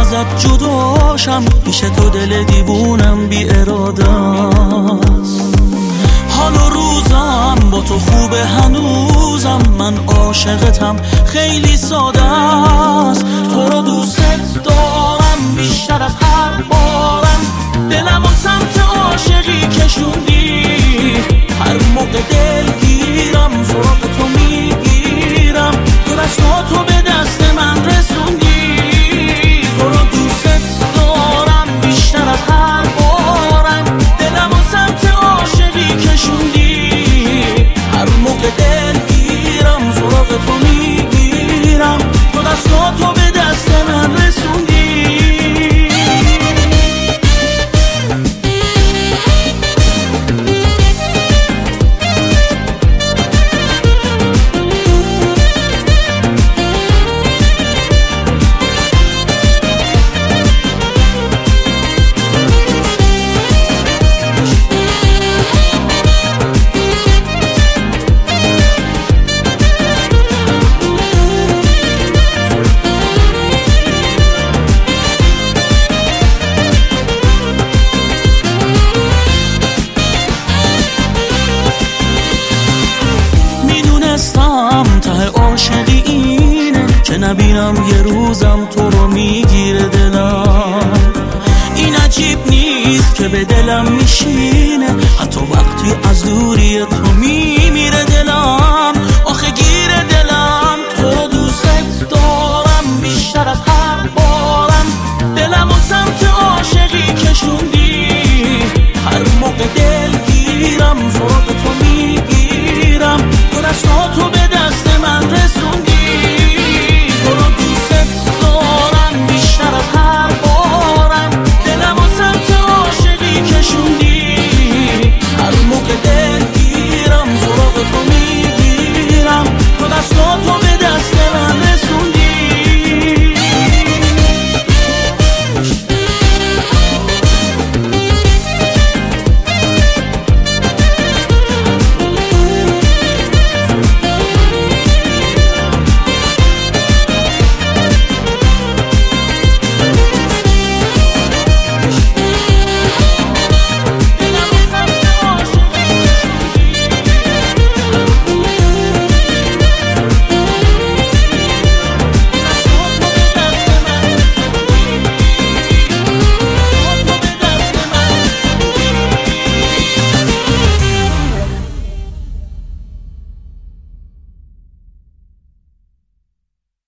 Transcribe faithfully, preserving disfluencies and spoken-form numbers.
ازت جداشم، پیش تو دل دیوونم بی اراده است. حال و روزم با تو خوبه هنوزم، من عاشقتم خیلی ساده است. تو رو دوست دارم بیشتر از هر بارم، دلم و سمت عاشقی کشوندی. هر موقع دل گیرم سراغ تو میگیرم، تو دستاتو به دست من رسوندی. تو رو دوست دارم بیشتر از هر بارم، دلم و سمت عاشقی کشوندی. هر موقع دل گیرم سراغ تو میگیرم، تو دستاتو به دست من رسوندی. ته عاشقی اینه که نبینم یه روزم تو رو میگیره دلم. این عجیب نیست که به دلم میشینه، حتی وقتی از دوری تو میمیره دلم.